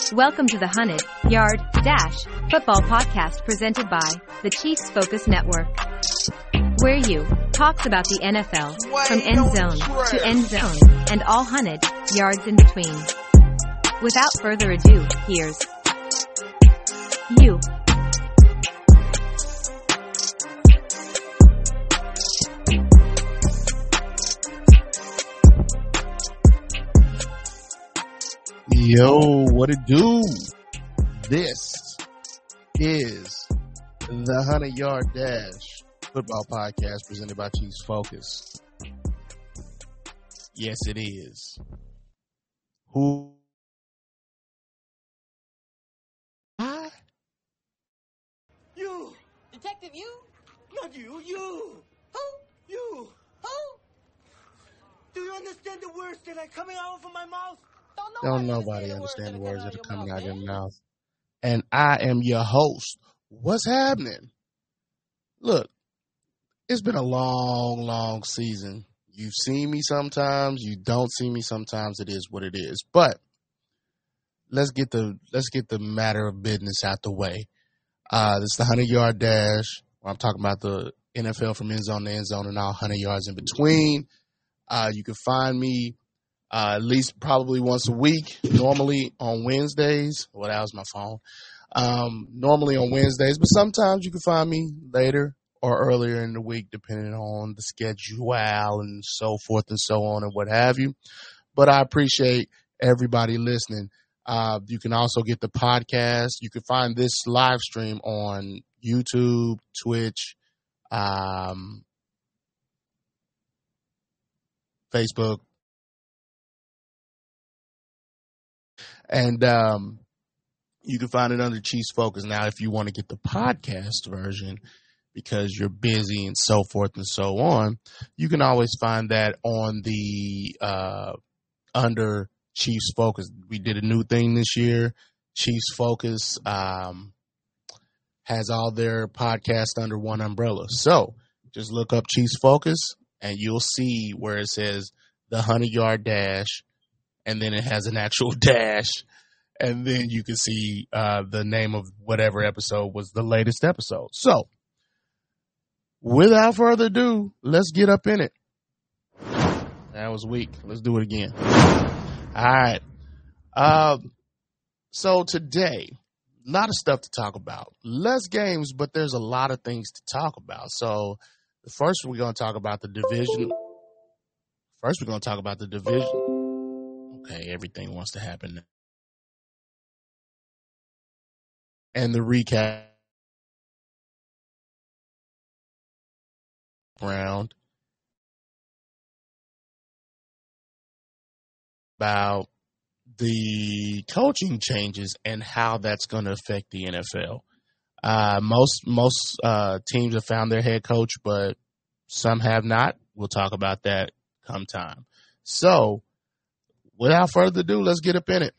Welcome to the 100-Yard Dash Football Podcast presented by the Chiefs Focus Network, where you talks about the NFL from end zone to end zone and all 100 yards in between. Without further ado, here's you. Yo, what it do? This is the 100-Yard Dash Football Podcast presented by Chiefs Focus. Yes, it is. Who? I? You! Detective, you? Not you, you! Who? You! Who? Do you understand the words that are coming out from my mouth? Don't nobody understand the words that are coming out of your mouth. And I am your host. What's happening? Look, it's been a long season. You've seen me sometimes, you don't see me sometimes. It is what it is. But let's get the matter of business out the way. This is the 100-Yard Dash, where I'm talking about the NFL from end zone to end zone and all 100 yards in between. You can find me at least probably once a week, normally on Wednesdays. Well, that was my phone. Normally on Wednesdays, but sometimes you can find me later or earlier in the week, depending on the schedule and so forth and so on and what have you. But I appreciate everybody listening. You can also get the podcast. You can find this live stream on YouTube, Twitch, Facebook, and you can find it under Chiefs Focus. Now, if you want to get the podcast version because you're busy and so forth and so on, you can always find that on the under Chiefs Focus. We did a new thing this year. Chiefs Focus has all their podcasts under one umbrella. So just look up Chiefs Focus and you'll see where it says the 100-Yard Dash, and then it has an actual dash, and then you can see the name of whatever episode was the latest episode. So, without further ado, let's get up in it. That was weak. Let's do it again. All right. So today, a lot of stuff to talk about. Less games, but there's a lot of things to talk about. So, first we're going to talk about the division. Okay, everything wants to happen. And the recap round about the coaching changes and how that's going to affect the NFL. Most teams have found their head coach, but some have not. We'll talk about that come time. So, without further ado, let's get up in it.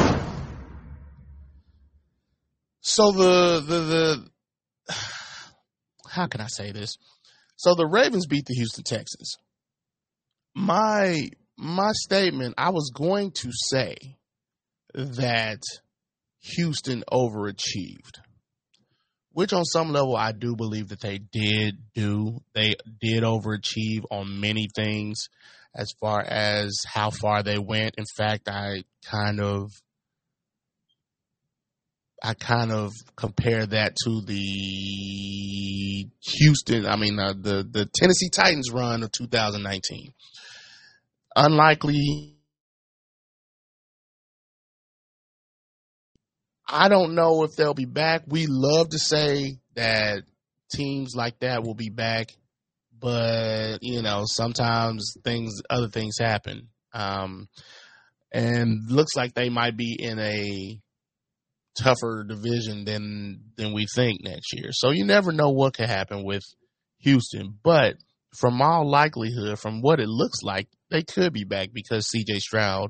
So how can I say this? So the Ravens beat the Houston Texans. My statement, I was going to say that Houston overachieved, which on some level I do believe that they did do. They did overachieve on many things as far as how far they went. In fact, I kind of compare that to the the Tennessee Titans run of 2019. Unlikely. I don't know if they'll be back. We love to say that teams like that will be back, but sometimes other things happen. And looks like they might be in a tougher division than we think next year. So you never know what could happen with Houston. But from all likelihood, from what it looks like, they could be back because C.J. Stroud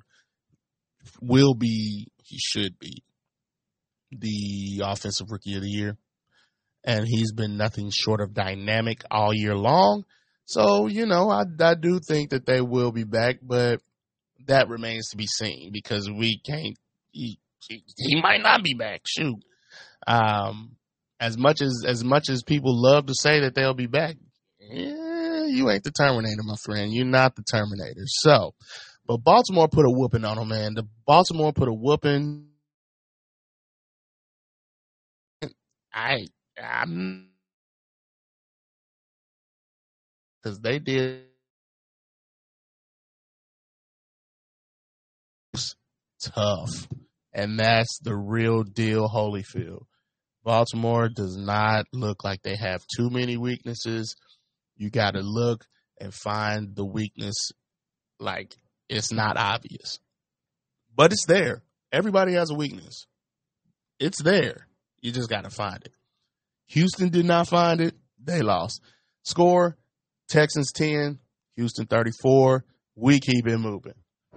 should be the offensive rookie of the year. And he's been nothing short of dynamic all year long. So, I do think that they will be back, but that remains to be seen because we can't he might not be back. Shoot. As much as people love to say that they'll be back, you ain't the Terminator, my friend. You're not the Terminator. So, but Baltimore put a whooping on them, man. Baltimore put a whooping. I'm because they did tough, and that's the real deal. Holyfield. Baltimore does not look like they have too many weaknesses. You got to look and find the weakness. Like, it's not obvious, but it's there. Everybody has a weakness. It's there. You just got to find it. Houston did not find it. They lost. Score, Texans 10, Houston 34. We keep it moving.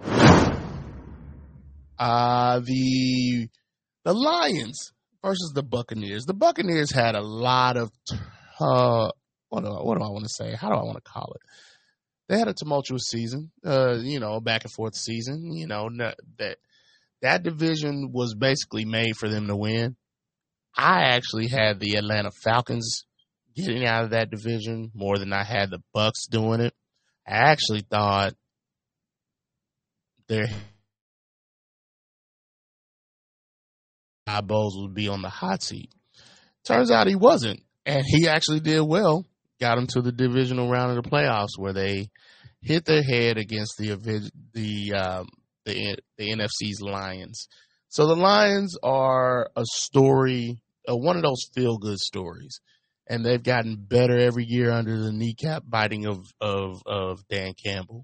The Lions versus the Buccaneers. The Buccaneers had a lot of, what do I want to say? How do I want to call it? They had a tumultuous season, back and forth season. That division was basically made for them to win. I actually had the Atlanta Falcons getting out of that division more than I had the Bucs doing it. I actually thought their Bowles would be on the hot seat. Turns out he wasn't, and he actually did well. Got them to the divisional round of the playoffs where they hit their head against the NFC's Lions. So the Lions are a story, one of those feel-good stories, and they've gotten better every year under the kneecap biting of Dan Campbell.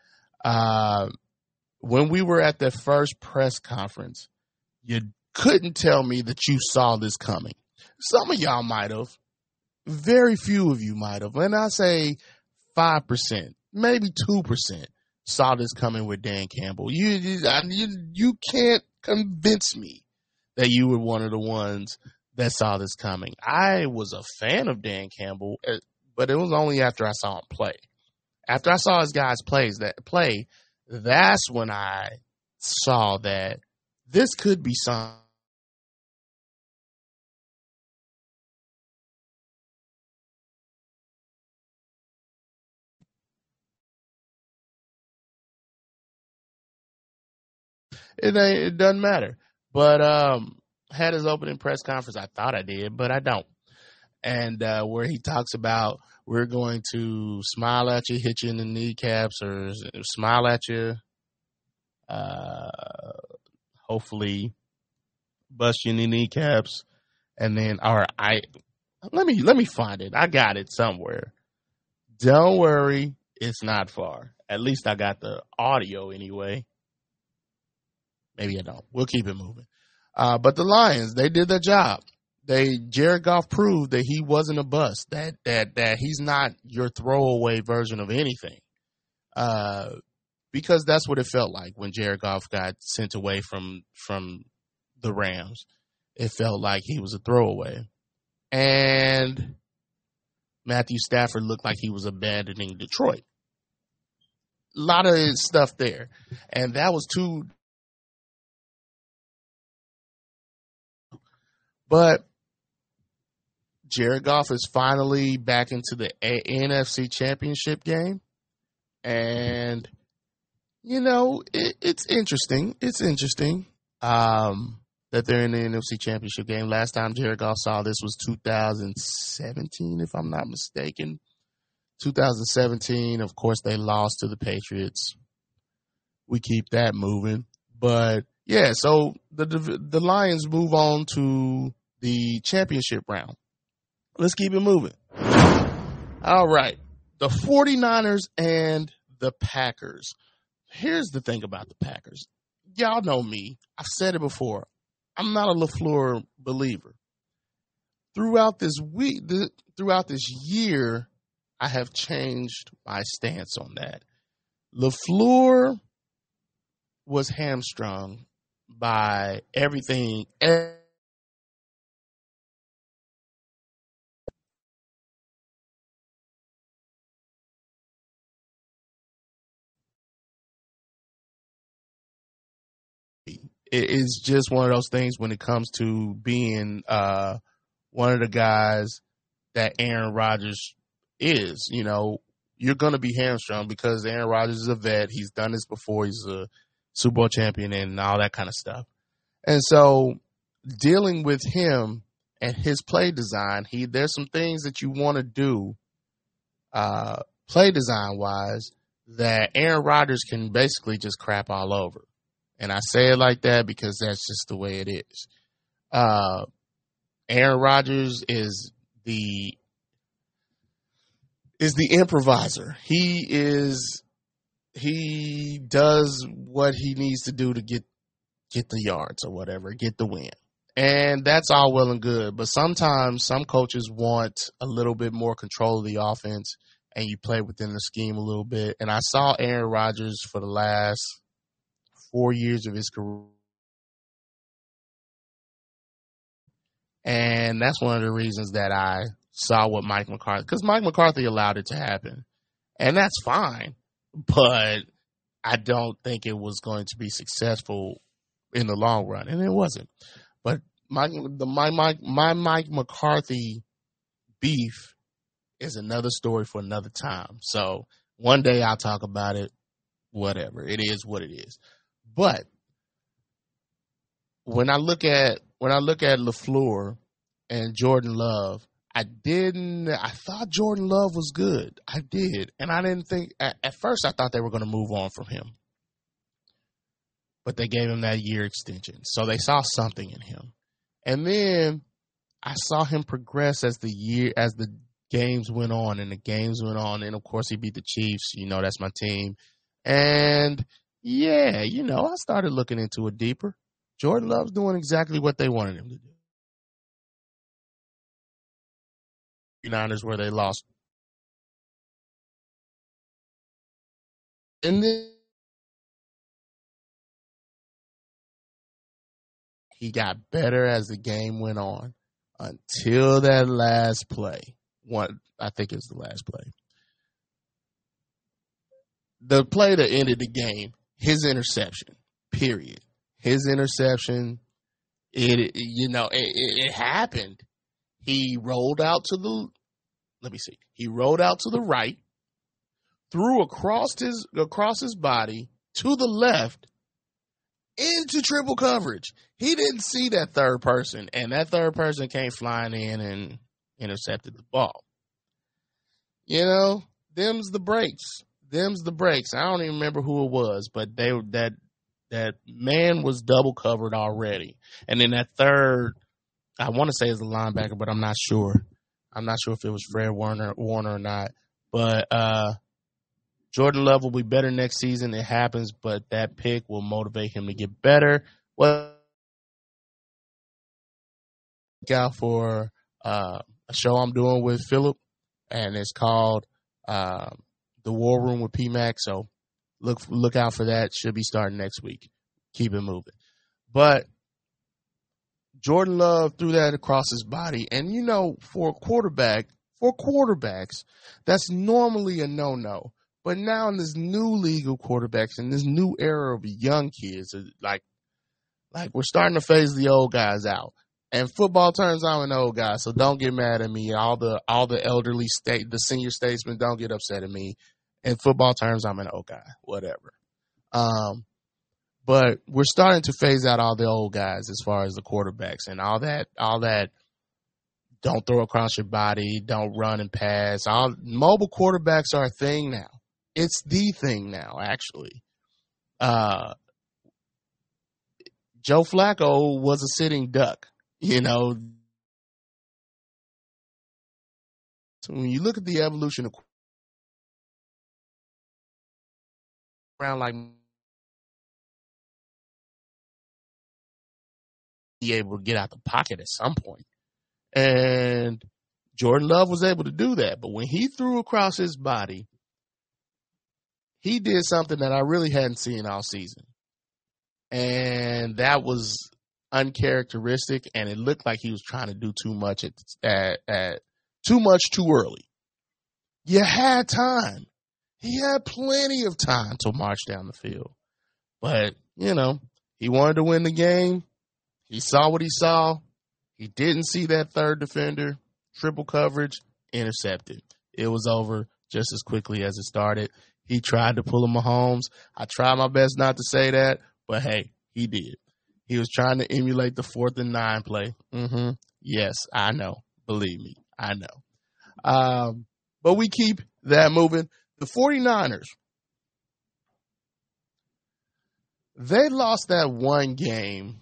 When we were at the first press conference, you couldn't tell me that you saw this coming. Some of y'all might have. Very few of you might have. And I say 5%, maybe 2% saw this coming with Dan Campbell. You can't convince me that you were one of the ones that saw this coming. I was a fan of Dan Campbell, but it was only after I saw him play. After I saw his guys play, that's when I saw that this could be something. It doesn't matter. But had his opening press conference. I thought I did, but I don't. And where he talks about we're going to smile at you, hit you in the kneecaps, or smile at you, hopefully bust you in the kneecaps, and then let me find it. I got it somewhere. Don't worry, it's not far. At least I got the audio anyway. Maybe I don't. We'll keep it moving. But the Lions, they did their job. Jared Goff proved that he wasn't a bust, that he's not your throwaway version of anything. Because that's what it felt like when Jared Goff got sent away from the Rams. It felt like he was a throwaway. And Matthew Stafford looked like he was abandoning Detroit. A lot of stuff there. And that was too. But Jared Goff is finally back into the NFC Championship game. And, it's interesting. It's interesting that they're in the NFC Championship game. Last time Jared Goff saw this was 2017, if I'm not mistaken. 2017, of course, they lost to the Patriots. We keep that moving. But, yeah, so the Lions move on to the championship round. Let's keep it moving. All right. The 49ers and the Packers. Here's the thing about the Packers. Y'all know me. I've said it before. I'm not a LaFleur believer. Throughout this year, I have changed my stance on that. LaFleur was hamstrung by everything. it's just one of those things when it comes to being one of the guys that Aaron Rodgers is. You know, you're going to be hamstrung because Aaron Rodgers is a vet. He's done this before. He's a Super Bowl champion and all that kind of stuff. And so dealing with him and his play design, there's some things that you want to do play design-wise that Aaron Rodgers can basically just crap all over. And I say it like that because that's just the way it is. Aaron Rodgers is the improviser. He does what he needs to do to get the yards or whatever, get the win. And that's all well and good. But sometimes some coaches want a little bit more control of the offense and you play within the scheme a little bit. And I saw Aaron Rodgers for the last 4 years of his career. And that's one of the reasons that I saw what Mike McCarthy, because Mike McCarthy allowed it to happen. And that's fine. But I don't think it was going to be successful in the long run. And it wasn't. But my Mike McCarthy beef is another story for another time. So one day I'll talk about it, whatever. It is what it is. But when I look at LaFleur and Jordan Love, I thought Jordan Love was good. I did. And I didn't think, at first I thought they were going to move on from him. But they gave him that year extension. So they saw something in him. And then I saw him progress as the games went on and the games went on. And of course he beat the Chiefs. You know, that's my team. And yeah, you know, I started looking into it deeper. Jordan Love's doing exactly what they wanted him to do. Niners where they lost. And then he got better as the game went on until that last play. I think it was the last play. The play that ended the game, his interception, period. His interception, it happened. He rolled out to the right, threw across his body to the left into triple coverage. He didn't see that third person, and that third person came flying in and intercepted the ball. You know, them's the breaks. I don't even remember who it was, but that man was double covered already. And then that third, I want to say is the linebacker, but I'm not sure. I'm not sure if it was Fred Warner or not. But Jordan Love will be better next season. It happens, but that pick will motivate him to get better. Well, look out for a show I'm doing with Philip, and it's called The War Room with PMAC. So look out for that. Should be starting next week. Keep it moving. But Jordan Love threw that across his body. And, you know, for quarterbacks, that's normally a no-no. But now in this new league of quarterbacks, in this new era of young kids, like we're starting to phase the old guys out. And football terms, I'm an old guy, so don't get mad at me. All the elderly the senior statesmen, don't get upset at me. In football terms, I'm an old guy, whatever. But we're starting to phase out all the old guys as far as the quarterbacks and all that don't throw across your body, don't run and pass. All mobile quarterbacks are a thing now. It's the thing now, actually. Joe Flacco was a sitting duck, you know. So when you look at the evolution of around like be able to get out the pocket at some point. And Jordan Love was able to do that. But when he threw across his body, he did something that I really hadn't seen all season. And that was uncharacteristic, and it looked like he was trying to do too much too early. You had time. He had plenty of time to march down the field. But, you know, He wanted to win the game. He saw what he saw. He didn't see that third defender. Triple coverage, intercepted. It was over just as quickly as it started. He tried to pull a Mahomes. I tried my best not to say that, but hey, he did. He was trying to emulate the 4th and 9 play. Yes, I know. Believe me, I know. But we keep that moving. The 49ers, they lost that one game.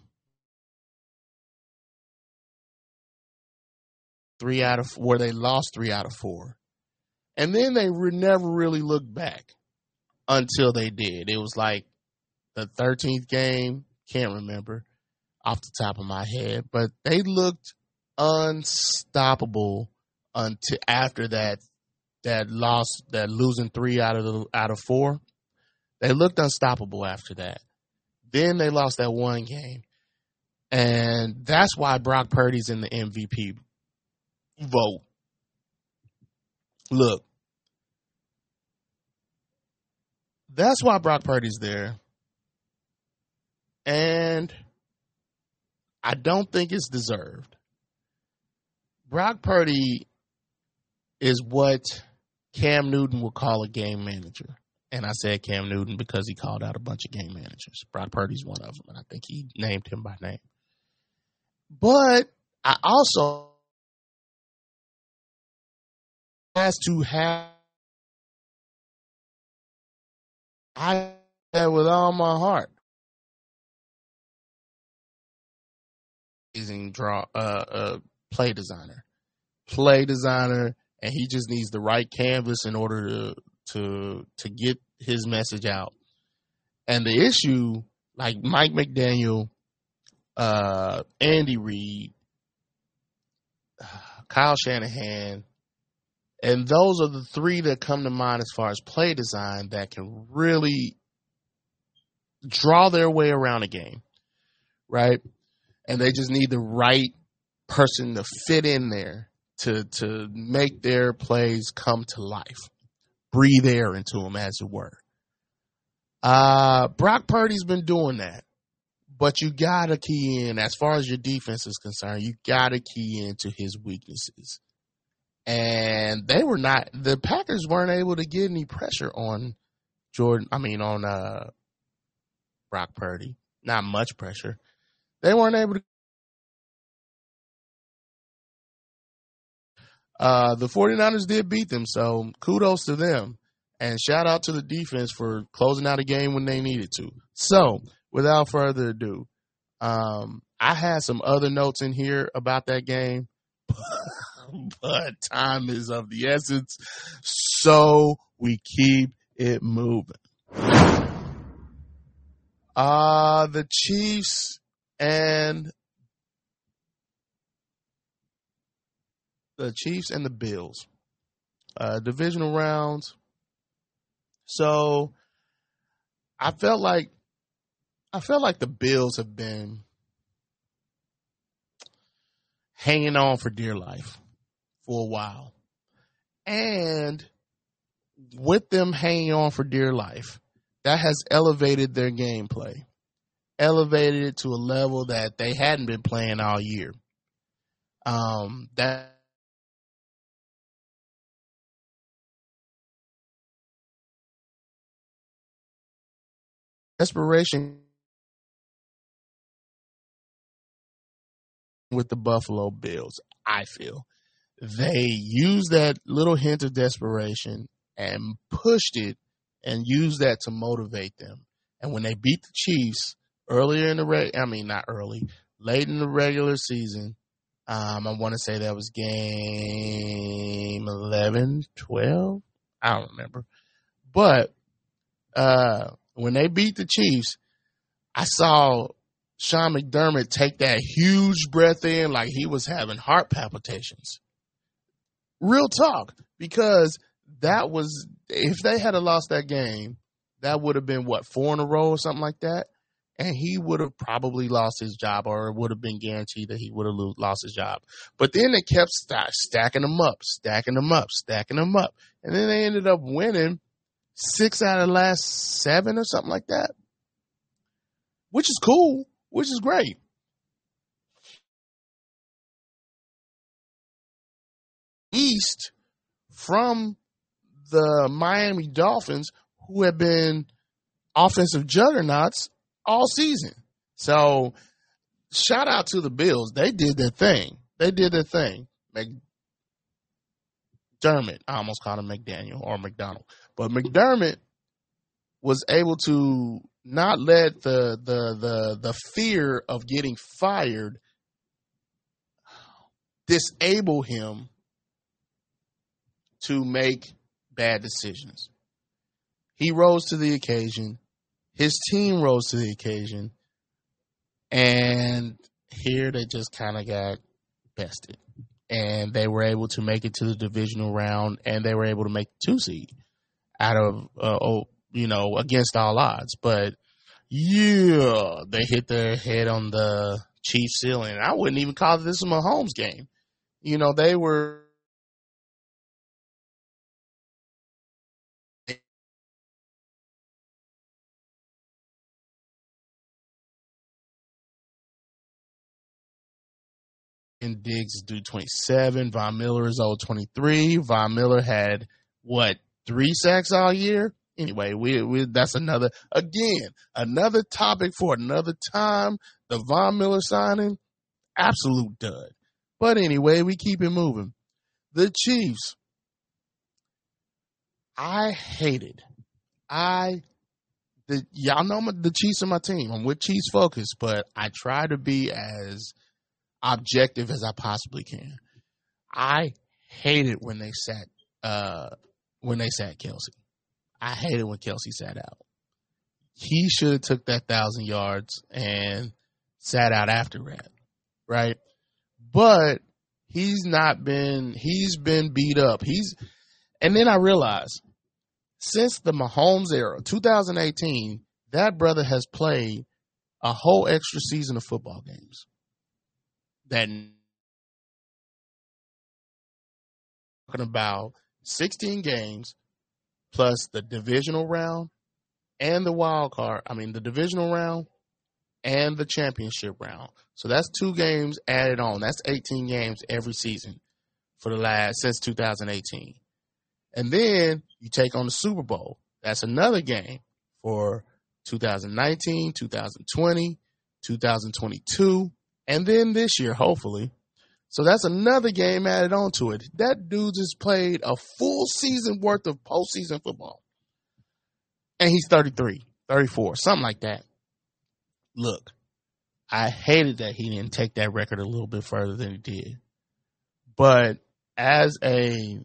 3 out of 4, they lost 3 out of 4. And then they never really looked back until they did. It was like the 13th game. Can't remember off the top of my head, but they looked unstoppable until after that loss, that losing 3 out of 4. They looked unstoppable after that. Then they lost that one game. And that's why Brock Purdy's in the MVP vote. Look, that's why Brock Purdy's there. And I don't think it's deserved. Brock Purdy is what Cam Newton would call a game manager. And I said Cam Newton because he called out a bunch of game managers. Brock Purdy's one of them, and I think he named him by name. But I also has to have, I have with all my heart. Amazing play designer, and he just needs the right canvas in order to get his message out. And the issue, like Mike McDaniel, Andy Reid, Kyle Shanahan, and those are the 3 that come to mind as far as play design that can really draw their way around a game, right? And they just need the right person to fit in there to make their plays come to life. Breathe air into them, as it were. Brock Purdy's been doing that. But you got to key in, as far as your defense is concerned, you got to key into his weaknesses. And the Packers weren't able to get any pressure on Brock Purdy. Not much pressure. They weren't able to. The 49ers did beat them, so kudos to them. And shout out to the defense for closing out a game when they needed to. So, without further ado, I had some other notes in here about that game, but time is of the essence, so we keep it moving. The Chiefs and the Bills, divisional rounds. So I felt like the Bills have been hanging on for dear life for a while. And with them hanging on for dear life, that has elevated their gameplay, elevated it to a level that they hadn't been playing all year. That desperation with the Buffalo Bills, I feel. They used that little hint of desperation and pushed it and used that to motivate them. And when they beat the Chiefs late in the regular season, I want to say that was game 11, 12. I don't remember. But when they beat the Chiefs, I saw Sean McDermott take that huge breath in like he was having heart palpitations. Real talk, because that was, if they had lost that game, that would have been, 4 in a row or something like that? And he would have probably lost his job, or it would have been guaranteed that he would have lost his job. But then they kept stacking them up. And then they ended up winning 6 out of the last 7 or something like that. which is cool, which is great. East from the Miami Dolphins, who have been offensive juggernauts all season. So shout out to the Bills. They did their thing. McDermott, I almost called him McDaniel or McDonald, but McDermott was able to not let the fear of getting fired disable him to make bad decisions. He rose to the occasion. His team rose to the occasion. And here they just kind of got bested. And they were able to make it to the divisional round, and they were able to make the 2 seed out of, against all odds. But, yeah, they hit their head on the Chiefs ceiling. I wouldn't even call this a Mahomes game. They were in Diggs is due 27. Von Miller is old 23. Von Miller had, 3 sacks all year? Anyway, that's another topic for another time. The Von Miller signing, absolute dud. But anyway, we keep it moving. The Chiefs, I hated. Y'all know the Chiefs are my team. I'm with Chiefs Focus, but I try to be as objective as I possibly can. I hated when they sat Kelce. I hated when Kelce sat out. He should have took that 1,000 yards and sat out after that, right? But he's been beat up. And then I realized since the Mahomes era, 2018, that brother has played a whole extra season of football games. Talking about 16 games plus the divisional round and the the divisional round and the championship round. So that's 2 games added on. That's 18 games every season since 2018. And then you take on the Super Bowl. That's another game for 2019, 2020, 2022, and then this year, hopefully. So that's another game added on to it. That dude just played a full season worth of postseason football. And he's 33, 34, something like that. Look, I hated that he didn't take that record a little bit further than he did. But as a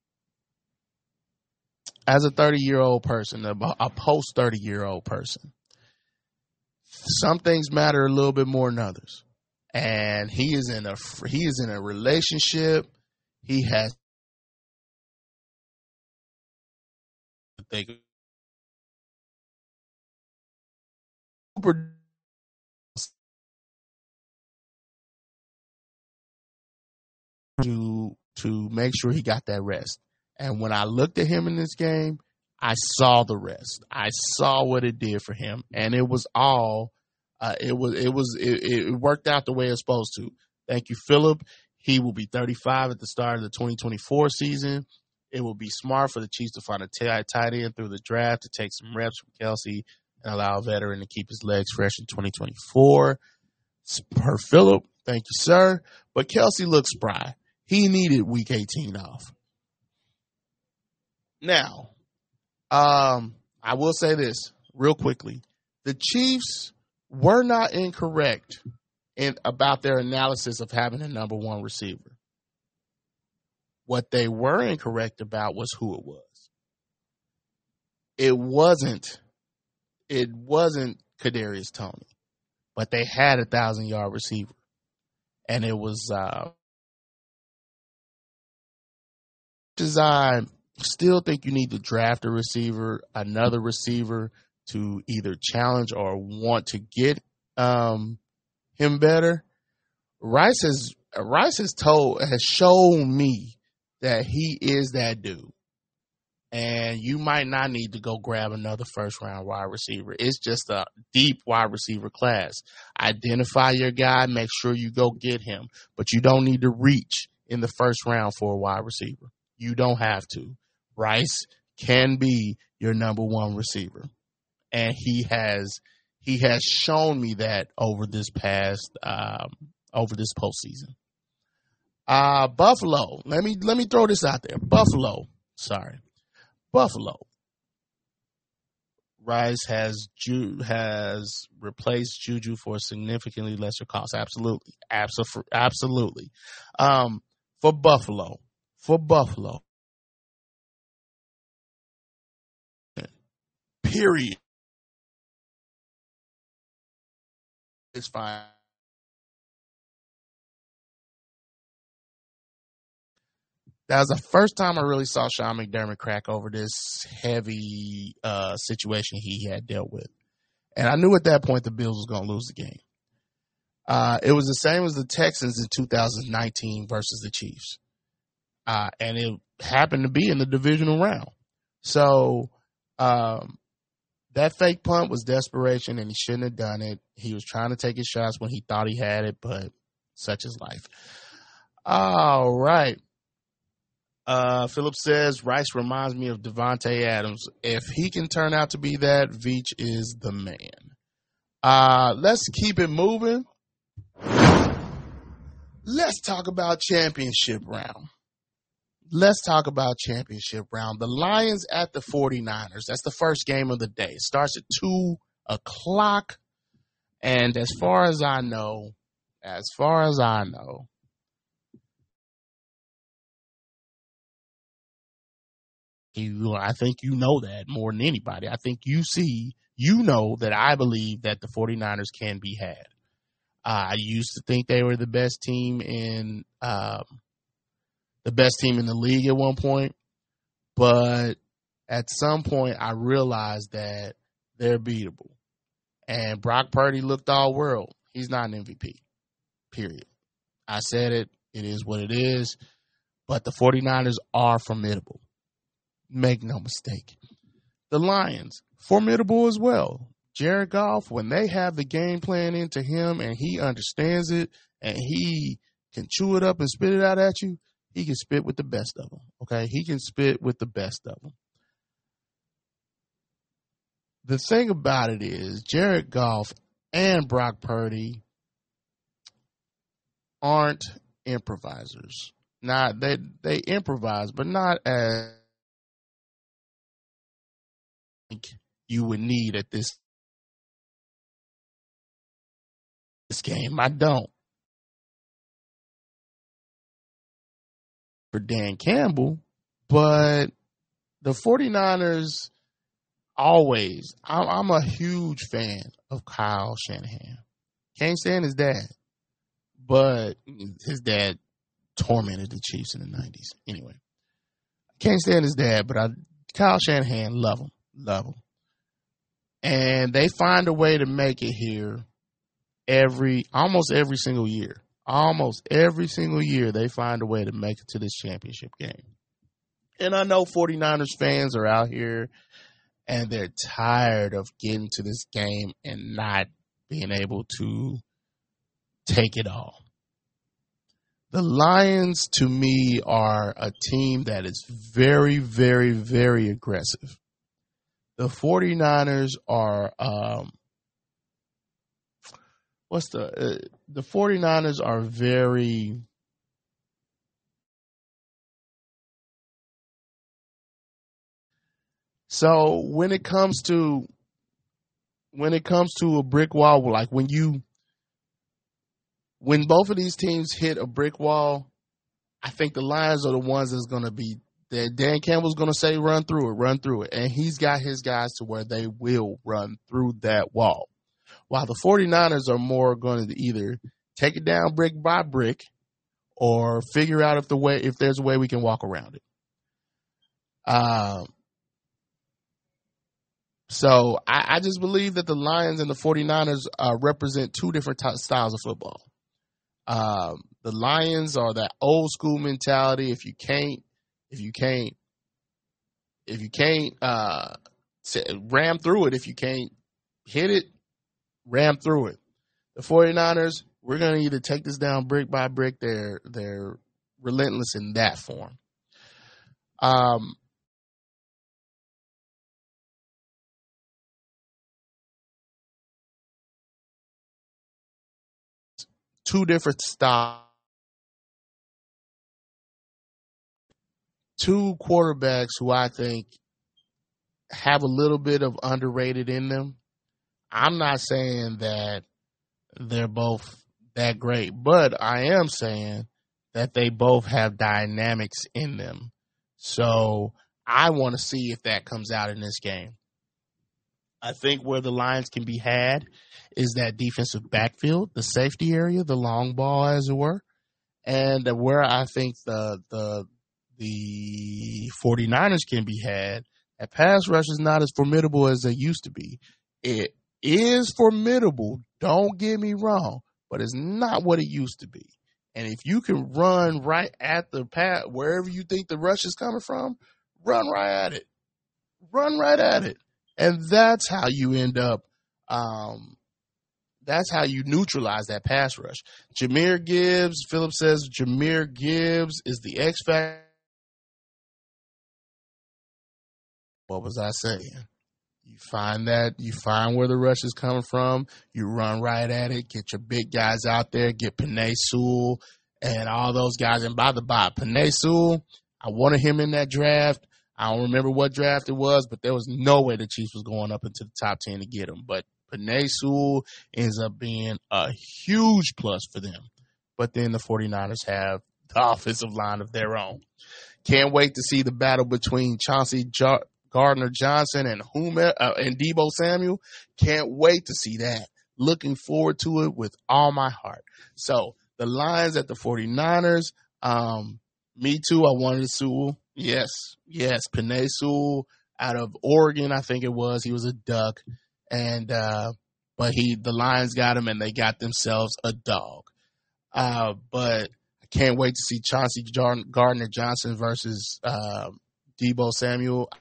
30-year-old person, a post-30-year-old person, some things matter a little bit more than others. And he is in a relationship. He has to think to make sure he got that rest. And when I looked at him in this game, I saw the rest. I saw what it did for him, and it was all. It worked out the way it's supposed to. Thank you, Phillip. He will be 35 at the start of the 2024 season. It will be smart for the Chiefs to find a tight end through the draft to take some reps from Kelce and allow a veteran to keep his legs fresh in 2024. Per Phillip, thank you, sir. But Kelce looks spry. He needed Week 18 off. Now, I will say this real quickly. The Chiefs were not incorrect about their analysis of having a number 1 receiver. What they were incorrect about was who it was. It wasn't Kadarius Toney, but they had a 1,000-yard receiver, and it was. I still think you need to draft another receiver to either challenge or want to get him better. Rice has shown me that he is that dude. And you might not need to go grab another first-round wide receiver. It's just a deep wide receiver class. Identify your guy, make sure you go get him. But you don't need to reach in the first round for a wide receiver. You don't have to. Rice can be your number one receiver. And he has shown me that over this postseason. Buffalo. Let me throw this out there. Buffalo. Rice has replaced Juju for a significantly lesser cost. Absolutely. For Buffalo. Period. It's fine. That was the first time I really saw Sean McDermott crack over this heavy situation he had dealt with. And I knew at that point the Bills was going to lose the game. It was the same as the Texans in 2019 versus the Chiefs. And it happened to be in the divisional round. So that fake punt was desperation, and he shouldn't have done it. He was trying to take his shots when he thought he had it, but such is life. All right. Philip says, Rice reminds me of Devontae Adams. If he can turn out to be that, Veach is the man. Let's keep it moving. Let's talk about championship round. The Lions at the 49ers. That's the first game of the day. It starts at 2 o'clock. And as far as I know, I think you know that more than anybody. I think that I believe that the 49ers can be had. I used to think they were the best team in the league at one point, but at some point I realized that they're beatable. And Brock Purdy looked all world. He's not an MVP, period. I said it. It is what it is. But the 49ers are formidable. Make no mistake. The Lions, formidable as well. Jared Goff, when they have the game plan into him and he understands it and he can chew it up and spit it out at you, he can spit with the best of them. Okay? He can spit with the best of them. The thing about it is Jared Goff and Brock Purdy aren't improvisers. Not they improvise, but not as you would need at this game. I don't. For Dan Campbell, but the 49ers always, I'm a huge fan of Kyle Shanahan. Can't stand his dad, but his dad tormented the Chiefs in the 90s. Anyway, can't stand his dad, but Kyle Shanahan, love him. And they find a way to make it here almost every single year. Almost every single year, they find a way to make it to this championship game. And I know 49ers fans are out here and they're tired of getting to this game and not being able to take it all. The Lions, to me, are a team that is very, very, very aggressive. The 49ers are the 49ers are very so when it comes to a brick wall, like when both of these teams hit a brick wall, I think the Lions are the ones that's going to be that Dan Campbell's going to say run through it, and he's got his guys to where they will run through that wall. While the 49ers are more going to either take it down brick by brick or figure out if there's a way we can walk around it. So I just believe that the Lions and the 49ers represent two different styles of football. The Lions are that old school mentality. If If you can't ram through it, if you can't hit it, ram through it. The 49ers, we're going to either take this down brick by brick. They're relentless in that form. Two different styles. Two quarterbacks who I think have a little bit of underrated in them. I'm not saying that they're both that great, but I am saying that they both have dynamics in them. So I want to see if that comes out in this game. I think where the Lions can be had is that defensive backfield, the safety area, the long ball, as it were, and where I think the 49ers can be had, that pass rush is not as formidable as they used to be. It is formidable, don't get me wrong, but it's not what it used to be. And if you can run right at the pass, wherever you think the rush is coming from, run right at it. Run right at it. And that's how you end up, that's how you neutralize that pass rush. Jahmyr Gibbs, Philip says Jahmyr Gibbs is the X factor. What was I saying? You find where the rush is coming from. You run right at it. Get your big guys out there. Get Penei Sewell and all those guys. And by the by, Penei Sewell, I wanted him in that draft. I don't remember what draft it was, but there was no way the Chiefs was going up into the top 10 to get him. But Penei Sewell ends up being a huge plus for them. But then the 49ers have the offensive line of their own. Can't wait to see the battle between Chauncey Gardner-Johnson and Deebo Samuel. Can't wait to see that. Looking forward to it with all my heart. So the Lions at the 49ers. Me too. I wanted Sewell. Yes. Penei Sewell out of Oregon, I think it was. He was a Duck. And but the Lions got him and they got themselves a dog. But I can't wait to see Chauncey Gardner-Johnson versus Deebo Samuel.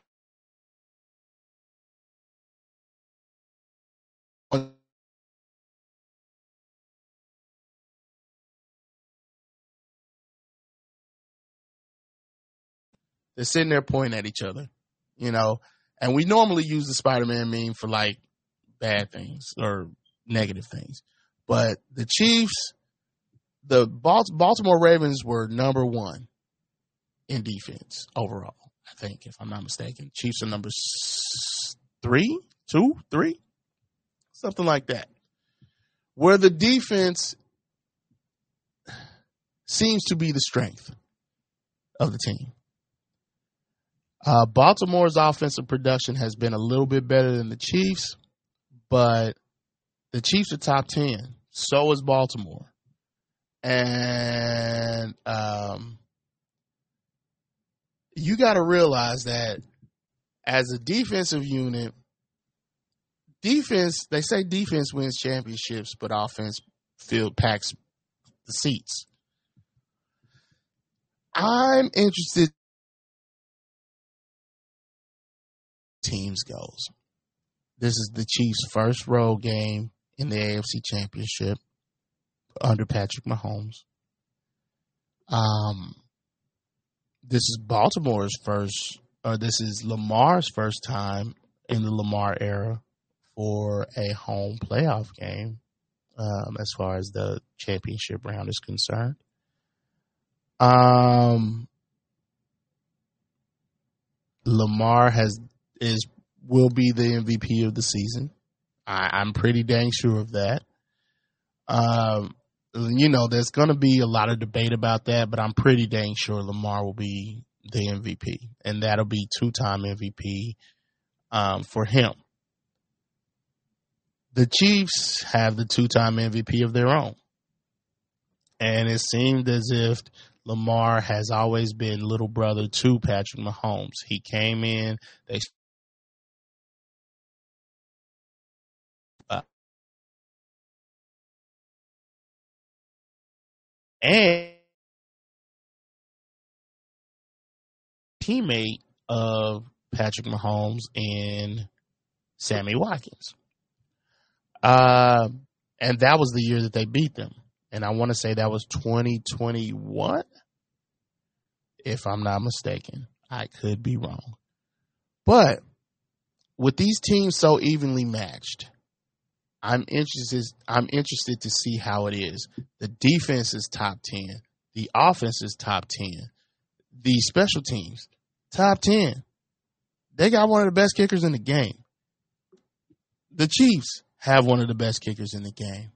They're sitting there pointing at each other, and we normally use the Spider-Man meme for like bad things or negative things. But the Chiefs, the Baltimore Ravens were number 1 in defense overall, I think, if I'm not mistaken. Chiefs are number 3, something like that. Where the defense seems to be the strength of the team. Baltimore's offensive production has been a little bit better than the Chiefs, but the Chiefs are top 10. So is Baltimore. And you got to realize that as a defensive unit, they say defense wins championships, but offense packs the seats. I'm interested teams goes. This is the Chiefs' first road game in the AFC Championship under Patrick Mahomes. This is this is Lamar's first time in the Lamar era for a home playoff game, as far as the championship round is concerned. Lamar will be the MVP of the season. I'm pretty dang sure of that. There's going to be a lot of debate about that, but I'm pretty dang sure Lamar will be the MVP, and that'll be 2-time MVP for him. The Chiefs have the 2-time MVP of their own, and it seemed as if Lamar has always been little brother to Patrick Mahomes. He came in, and teammate of Patrick Mahomes and Sammy Watkins. And that was the year that they beat them. And I want to say that was 2021, if I'm not mistaken. I could be wrong. But with these teams so evenly matched, I'm interested to see how it is. The defense is top 10. The offense is top 10. The special teams, top 10. They got one of the best kickers in the game. The Chiefs have one of the best kickers in the game.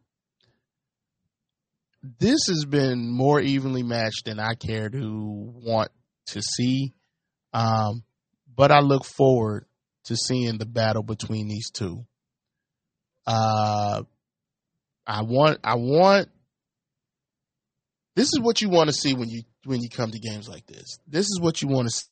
This has been more evenly matched than I care to want to see. But I look forward to seeing the battle between these two. I want this is what you want to see when you come to games like this. This is what you want to see.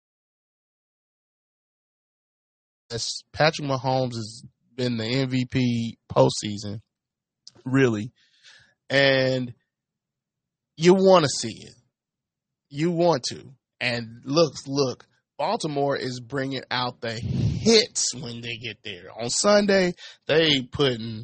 As Patrick Mahomes has been the MVP postseason, really, and you want to see it. You want to. And look, Baltimore is bringing out the hits when they get there. On Sunday, they putting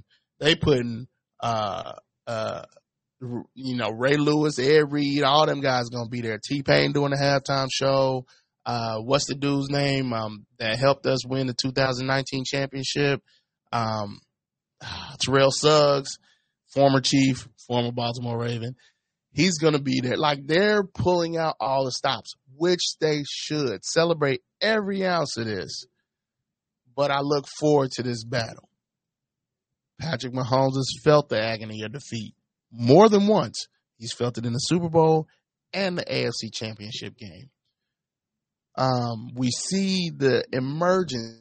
Ray Lewis, Ed Reed, all them guys gonna be there. T-Pain doing the halftime show. What's the dude's name that helped us win the 2019 championship? Terrell Suggs, former Chief, former Baltimore Raven. He's going to be there. Like, they're pulling out all the stops, which they should. Celebrate every ounce of this. But I look forward to this battle. Patrick Mahomes has felt the agony of defeat more than once. He's felt it in the Super Bowl and the AFC Championship game. We see the emergence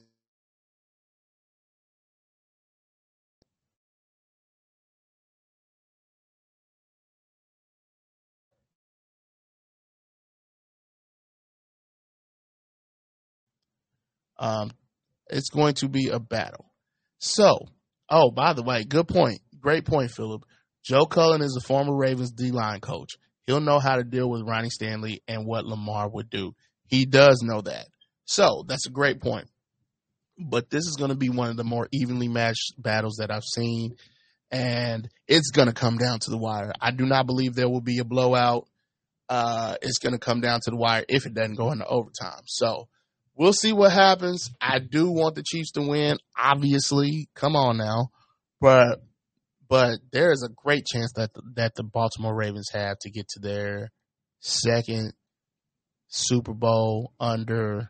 it's going to be a battle. So, by the way, good point. Great point, Philip. Joe Cullen is a former Ravens D-line coach. He'll know how to deal with Ronnie Stanley and what Lamar would do. He does know that. So, that's a great point. But this is going to be one of the more evenly matched battles that I've seen, and it's going to come down to the wire. I do not believe there will be a blowout. It's going to come down to the wire if it doesn't go into overtime. So, we'll see what happens. I do want the Chiefs to win, obviously. Come on now. But there is a great chance that the Baltimore Ravens have to get to their second Super Bowl under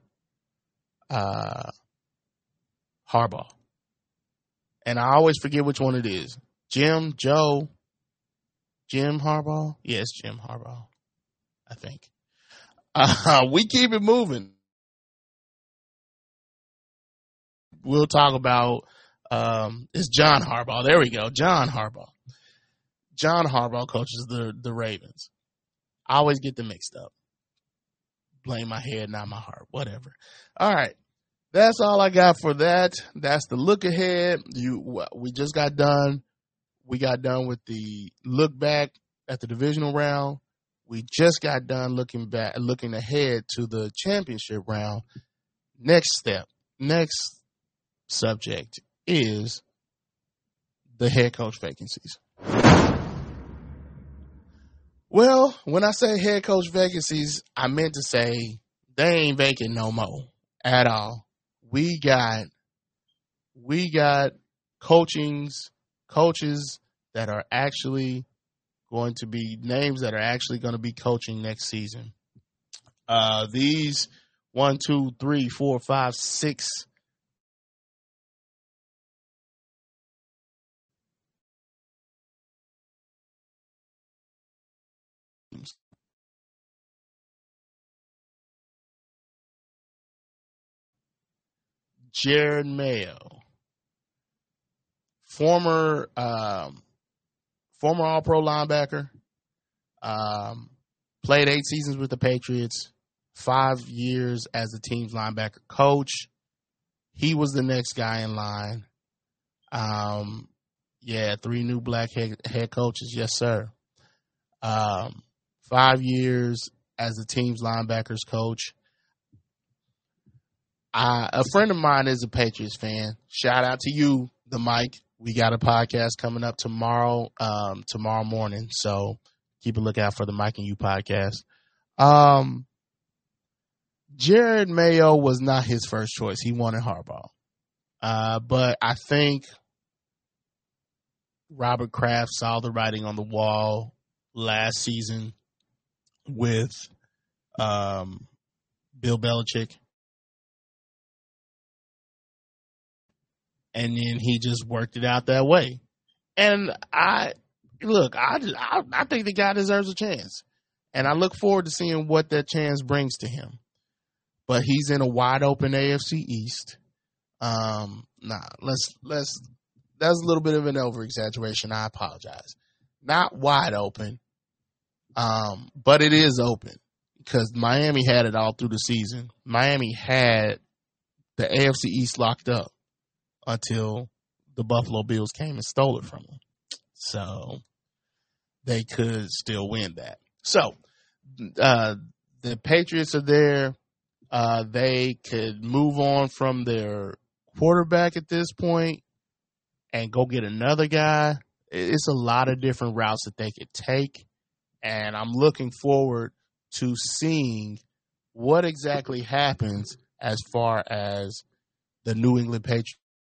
Harbaugh. And I always forget which one it is. Jim Harbaugh? Yes, Jim Harbaugh, I think. We keep it moving. We'll talk about it's John Harbaugh. There we go. John Harbaugh. John Harbaugh coaches the Ravens. I always get them mixed up. Blame my head, not my heart. Whatever. All right. That's all I got for that. That's the look ahead. We just got done. We got done with the look back at the divisional round. We just got done looking ahead to the championship round. Next subject is the head coach vacancies. Well, when I say head coach vacancies, I meant to say they ain't vacant no more at all. We got coaches that are actually going to be names that are actually going to be coaching next season. These 1, 2, 3, 4, 5, 6 Jerod Mayo, former All-Pro linebacker, played 8 seasons with the Patriots, 5 years as the team's linebacker coach. He was the next guy in line. 3 new black head coaches, yes sir. 5 years as the team's linebackers coach. A friend of mine is a Patriots fan. Shout out to you, the Mike. We got a podcast coming up tomorrow morning. So keep a lookout for the Mike and You podcast. Jerod Mayo was not his first choice. He wanted Harbaugh. But I think Robert Kraft saw the writing on the wall last season with Bill Belichick. And then he just worked it out that way. And I think the guy deserves a chance. And I look forward to seeing what that chance brings to him. But he's in a wide open AFC East. That's a little bit of an over exaggeration. I apologize. Not wide open. But it is open because Miami had it all through the season. Miami had the AFC East locked up until the Buffalo Bills came and stole it from them. So they could still win that. So the Patriots are there. They could move on from their quarterback at this point and go get another guy. It's a lot of different routes that they could take. And I'm looking forward to seeing what exactly happens as far as the New England Patriots.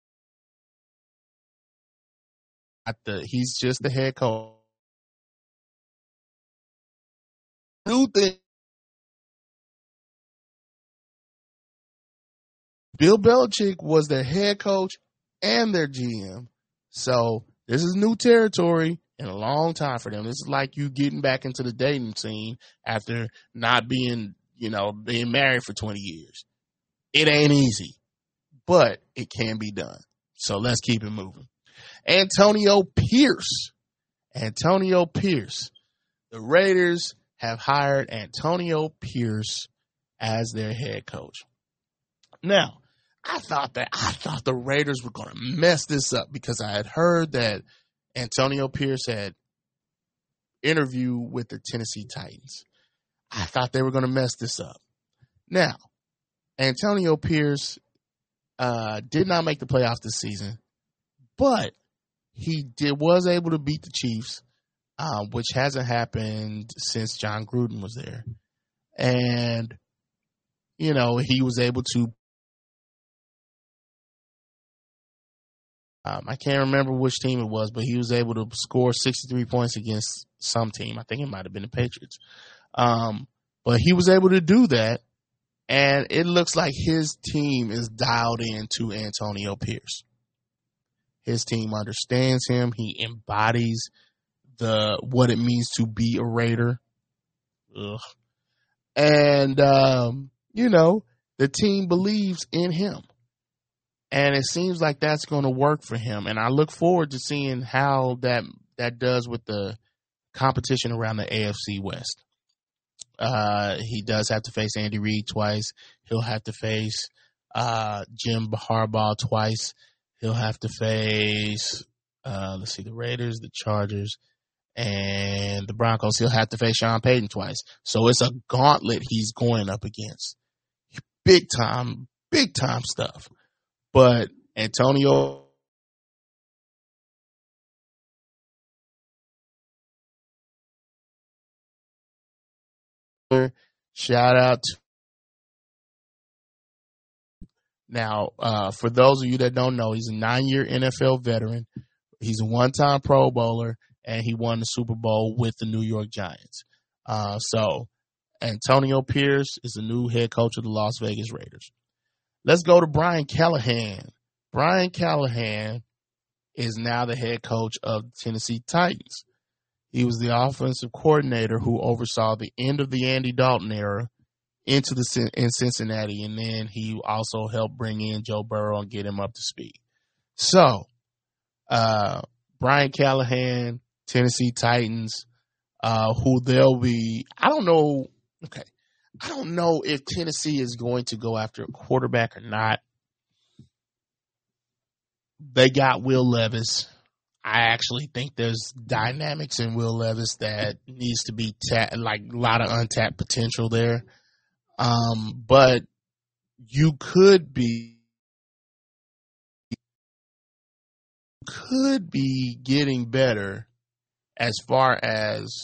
He's just the head coach. New thing. Bill Belichick was their head coach and their GM. So this is new territory in a long time for them. This is like you getting back into the dating scene after not being married for 20 years. It ain't easy, but it can be done. So let's keep it moving. Antonio Pierce. The Raiders have hired Antonio Pierce as their head coach. Now, I thought the Raiders were going to mess this up because I had heard that Antonio Pierce had interviewed with the Tennessee Titans. I thought they were going to mess this up. Now, Antonio Pierce did not make the playoffs this season, but he was able to beat the Chiefs, which hasn't happened since John Gruden was there. And, he was able to I can't remember which team it was, but he was able to score 63 points against some team. I think it might have been the Patriots. But he was able to do that, and it looks like his team is dialed into Antonio Pierce. His team understands him. He embodies what it means to be a Raider. Ugh. And, the team believes in him. And it seems like that's going to work for him. And I look forward to seeing how that does with the competition around the AFC West. He does have to face Andy Reid twice. He'll have to face Jim Harbaugh twice. He'll have to face, the Raiders, the Chargers, and the Broncos. He'll have to face Sean Payton twice. So it's a gauntlet he's going up against. Big time stuff. But Antonio, shout out to. Now, for those of you that don't know, he's a 9-year NFL veteran. He's a one-time Pro Bowler, and he won the Super Bowl with the New York Giants. So Antonio Pierce is the new head coach of the Las Vegas Raiders. Let's go to Brian Callahan. Brian Callahan is now the head coach of the Tennessee Titans. He was the offensive coordinator who oversaw the end of the Andy Dalton era in Cincinnati, and then he also helped bring in Joe Burrow and get him up to speed. So, Brian Callahan, Tennessee Titans, who they'll be, I don't know if Tennessee is going to go after a quarterback or not. They got Will Levis. I actually think there's dynamics in Will Levis that needs to be a lot of untapped potential there. But you could be getting better as far as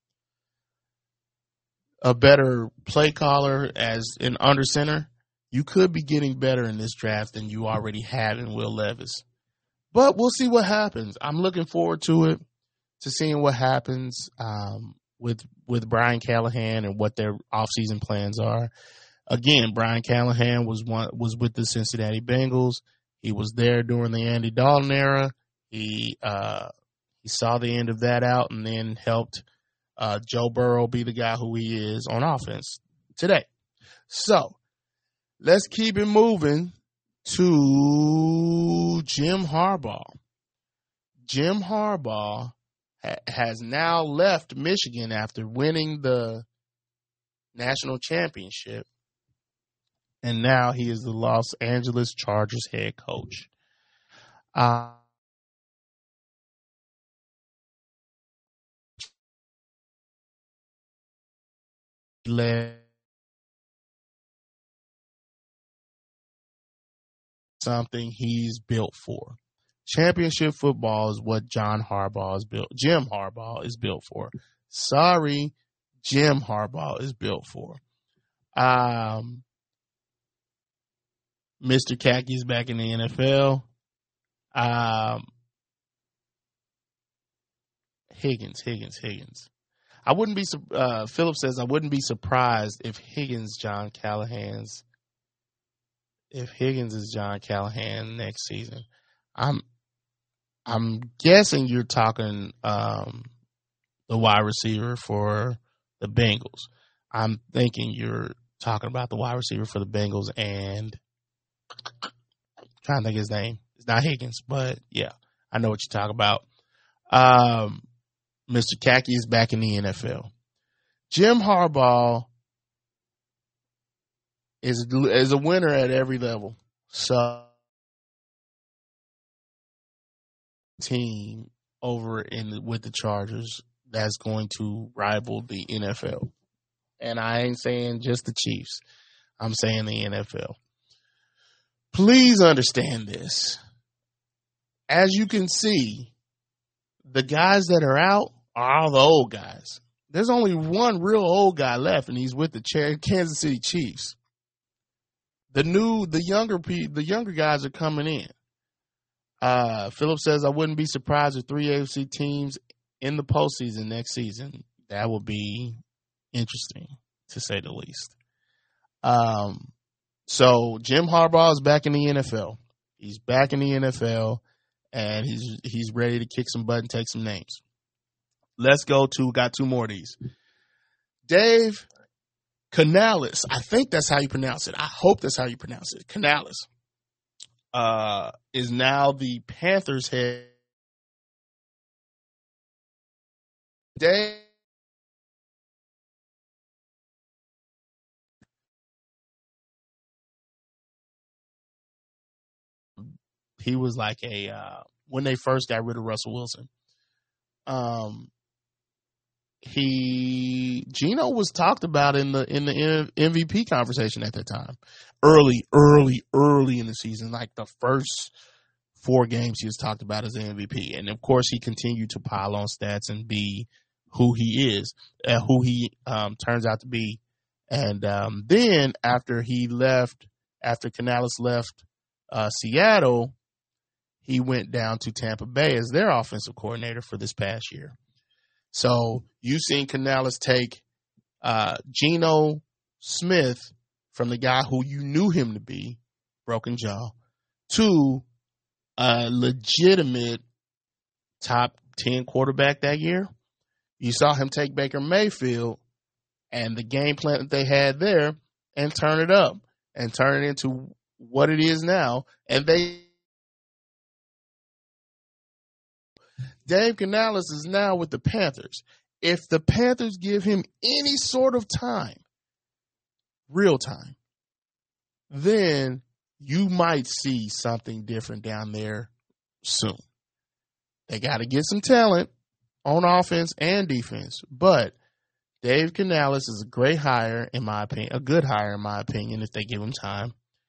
a better play caller as an under center. You could be getting better in this draft than you already have in Will Levis. But we'll see what happens. I'm looking forward to it, to seeing what happens with Brian Callahan and what their offseason plans are. Again, Brian Callahan was with the Cincinnati Bengals. He was there during the Andy Dalton era. He saw the end of that out and then helped Joe Burrow be the guy who he is on offense today. So let's keep it moving to Jim Harbaugh. Jim Harbaugh has now left Michigan after winning the national championship, and now he is the Los Angeles Chargers head coach. Led something he's built for. Championship football is what Jim Harbaugh is built for. Sorry, Jim Harbaugh is built for. Mr. Khaki's back in the NFL. Higgins. I wouldn't be. Philip says I wouldn't be surprised if Higgins is John Callahan next season. I'm guessing you're talking the wide receiver for the Bengals. I'm thinking you're talking about the wide receiver for the Bengals, and I'm trying to think his name. It's not Higgins, but yeah, I know what you're talking about. Mr. Khaki is back in the NFL. Jim Harbaugh is a winner at every level. So, team over with the Chargers that's going to rival the NFL. And I ain't saying just the Chiefs. I'm saying the NFL. Please understand this. As you can see, the guys that are out are all the old guys. There's only one real old guy left, and he's with the Kansas City Chiefs. The younger guys are coming in. Philip says, I wouldn't be surprised if 3 AFC teams in the postseason next season. That would be interesting, to say the least. So Jim Harbaugh is back in the NFL. He's back in the NFL, and he's ready to kick some butt and take some names. Let's go to, got two more of these. Dave Canales, I think that's how you pronounce it. I hope that's how you pronounce it. Canales is now the Panthers head. Dave he was like when they first got rid of Russell Wilson. Geno was talked about in the MVP conversation at that time. Early in the season, like the first 4 games he was talked about as an MVP. And of course he continued to pile on stats and be who he is, who he turns out to be. And then after Canales left Seattle, he went down to Tampa Bay as their offensive coordinator for this past year. So you've seen Canales take Geno Smith from the guy who you knew him to be, broken jaw, to a legitimate top 10 quarterback that year. You saw him take Baker Mayfield and the game plan that they had there and turn it up and turn it into what it is now. And Dave Canales is now with the Panthers. If the Panthers give him any sort of time, real time, then you might see something different down there soon. They got to get some talent on offense and defense, but Dave Canales is a great hire, in my opinion, a good hire, in my opinion, if they give him time.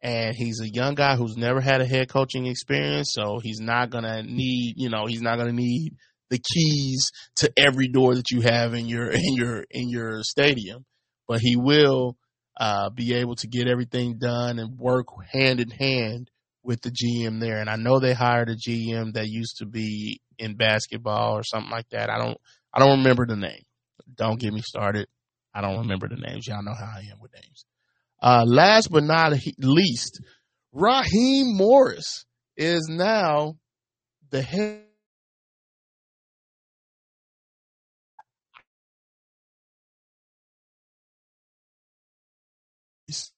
And he's a young guy who's never had a head coaching experience, so he's not gonna need, the keys to every door that you have in your stadium. But he will be able to get everything done and work hand in hand with the GM there. And I know they hired a GM that used to be in basketball or something like that. I don't remember the name. Don't get me started. I don't remember the names. Y'all know how I am with names. Last but not least, Raheem Morris is now the head. It's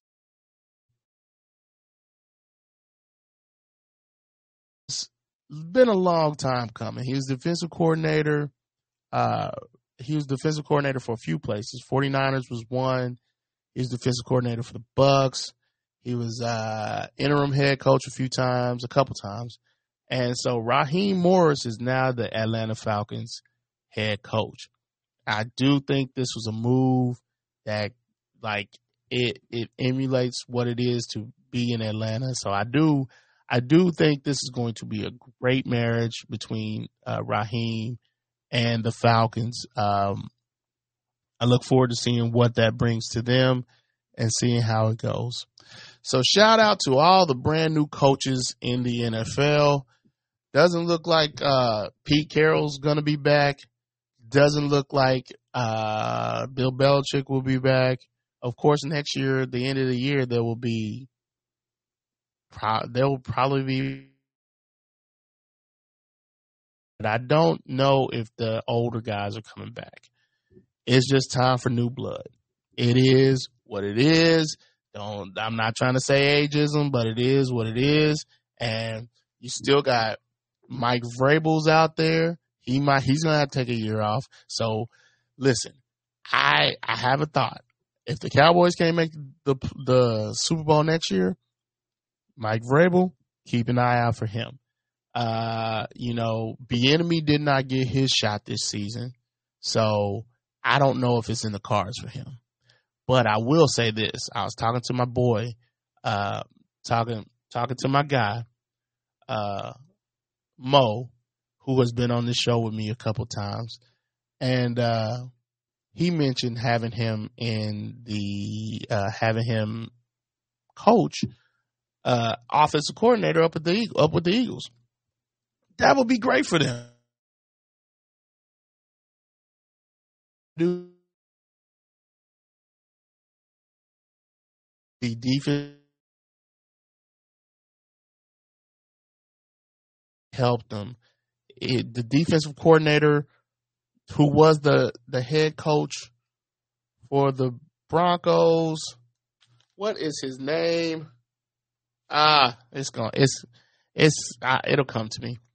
been a long time coming. He was defensive coordinator. He was defensive coordinator for a few places. 49ers was one. He was defensive coordinator for the Bucks. He was interim head coach a couple times. And so Raheem Morris is now the Atlanta Falcons head coach. I do think this was a move that, it emulates what it is to be in Atlanta. So I do think this is going to be a great marriage between Raheem and the Falcons. I look forward to seeing what that brings to them and seeing how it goes. So shout out to all the brand new coaches in the NFL. Doesn't look like Pete Carroll's going to be back. Doesn't look like Bill Belichick will be back. Of course, next year, at the end of the year, there will probably be. But I don't know if the older guys are coming back. It's just time for new blood. It is what it is. I'm not trying to say ageism, but it is what it is. And you still got Mike Vrabel's out there. He's gonna have to take a year off. So listen, I have a thought. If the Cowboys can't make the Super Bowl next year, Mike Vrabel, keep an eye out for him. Bieniemy did not get his shot this season, so I don't know if it's in the cards for him. But I will say this. I was talking to my boy, talking to my guy, Mo, who has been on this show with me a couple times. And he mentioned having him coach offensive coordinator up with the Eagles. That would be great for them. The defense helped them. The defensive coordinator, who was the head coach for the Broncos, what is his name? It'll come to me.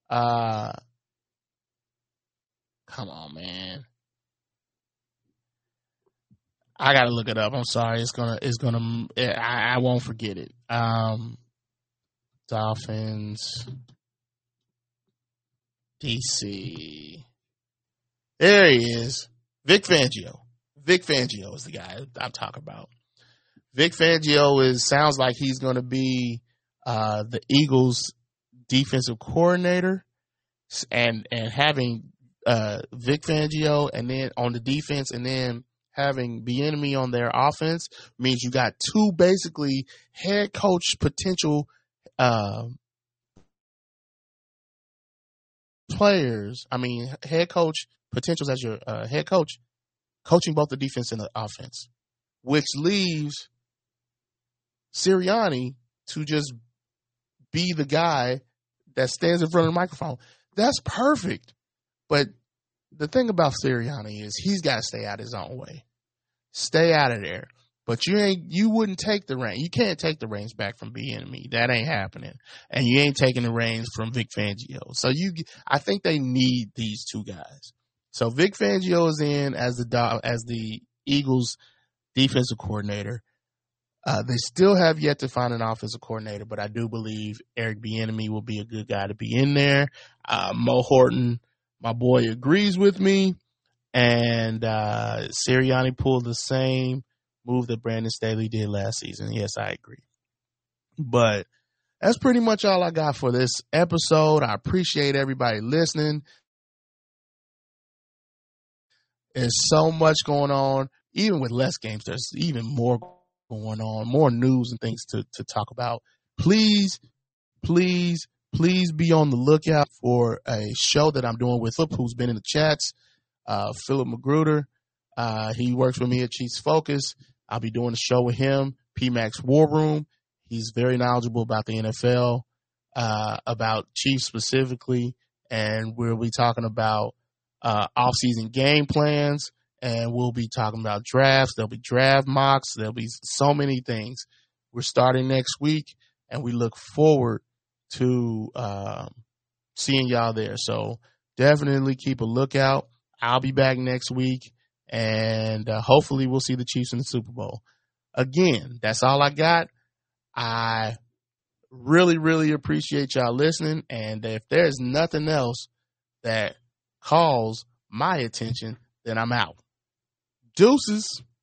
Come on, man. I gotta look it up. I'm sorry. I won't forget it. Dolphins, DC. There he is. Vic Fangio. Vic Fangio is the guy I'm talking about. Vic Fangio sounds like he's going to be the Eagles' defensive coordinator, and having Vic Fangio and then on the defense, and then having Bieniemy on their offense means you got two basically head coach potential players. I mean, head coach potentials as your head coach, coaching both the defense and the offense, which leaves Sirianni to just be the guy that stands in front of the microphone. That's perfect. But the thing about Sirianni is he's got to stay out his own way. Stay out of there. But you wouldn't take the reins. You can't take the reins back from Bieniemy. That ain't happening. And you ain't taking the reins from Vic Fangio. So I think they need these two guys. So Vic Fangio is in as the Eagles defensive coordinator. They still have yet to find an offensive coordinator, but I do believe Eric Bieniemy will be a good guy to be in there. Mo Horton, my boy, agrees with me. And Sirianni pulled the same move that Brandon Staley did last season. Yes, I agree. But that's pretty much all I got for this episode. I appreciate everybody listening. There's so much going on. Even with less games, there's even more going on, more news and things to talk about. Please be on the lookout for a show that I'm doing with Philip, who's been in the chats. Philip Magruder. He works with me at Chiefs Focus. I'll be doing a show with him, PMAX War Room. He's very knowledgeable about the NFL, about Chiefs specifically, and we'll be talking about off-season game plans, and we'll be talking about drafts. There'll be draft mocks. There'll be so many things. We're starting next week, and we look forward to seeing y'all there. So definitely keep a lookout. I'll be back next week, and hopefully we'll see the Chiefs in the Super Bowl. Again, that's all I got. I really appreciate y'all listening, and if there's nothing else that calls my attention, then I'm out. Deuces.